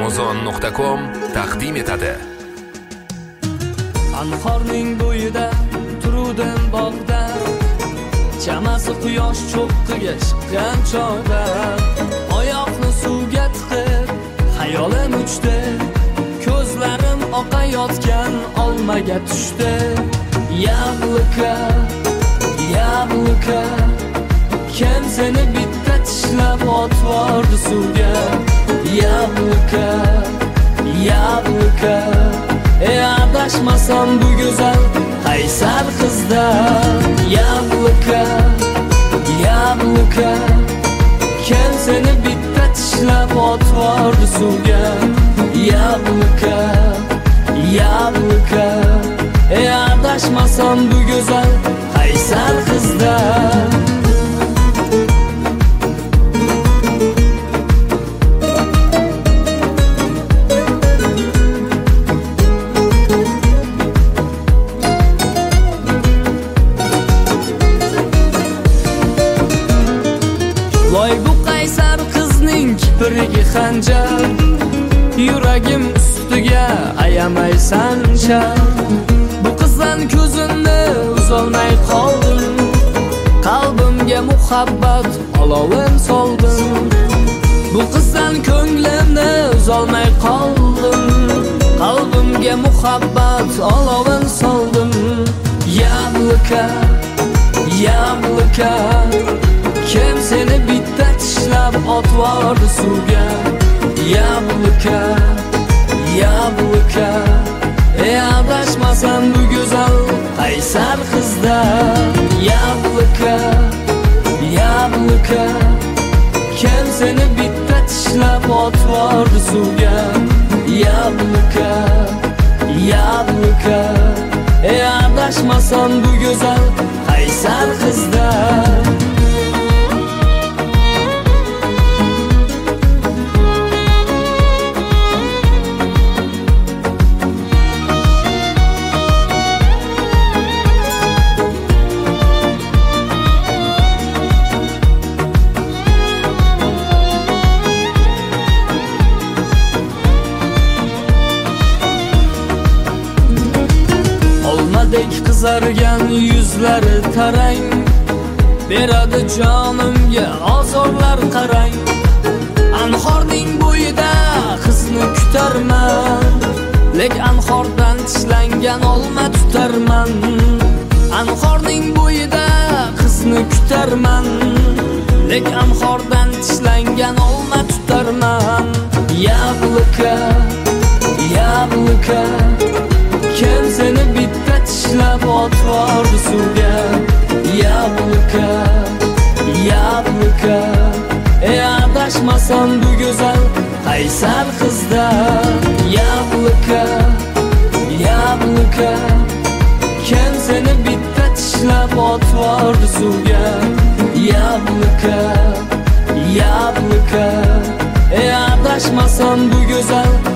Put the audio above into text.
Amazon.com taqdim etadi. Anhorning bo'yida turuvdim bog'da, chamasi quyosh cho'qqiga chiqqan chog'da, oyoqni suvga tiqib xayolim uchdi, ko'zlarim oqayotgan olmaga tushdi. Yablika, yablika, kim seni bitta tishlab otvordi suvga? Yablika, yablika, adashmasam bu go'zal qaysar qizda. Yablika, yablika, kim seni bitta tishlab otvordi suvga? Yablika, yablika, adashmasam bu go'zal qaysar qizda. Voy bu qaysar qizning kiprigi xanjar, yuragim ustiga ayamay sanchar. Bu qizdan ko'zimni uzolmay qoldim, qalbimga muhabbat olovin soldim. Bu qizdan ko'nglimni uzolmay qoldim, qalbimga muhabbat olovin soldim. Yablika, yablika, kim seni bitta tishlab otvordi suvga? Yablika, yablika, adashmasam bu go'zal qaysar qizda. Yablika, yablika, kim seni bitta tishlab otvordi suvga? Yablika, yablika, adashmasam bu go'zal qaysar qizda. Olmadek qizargan yuzlari tarang, beradi jonimga ozorlar qarang. Anhorning bo'yida qizni kutarman, lek anhordan tishlangan olma tutarman. Anhorning bo'yida qizni kutarman, lek anhordan tishlangan olma tutarman. Yablika, yablika, kim seni bitta tishlab otvordi suvga? Yablika, yablika, adashmasam bu go'zal qaysar qizda. Yablika, yablika, kim seni bitta tishlab otvordi suvga? Yablika, yablika, adashmasam bu go'zal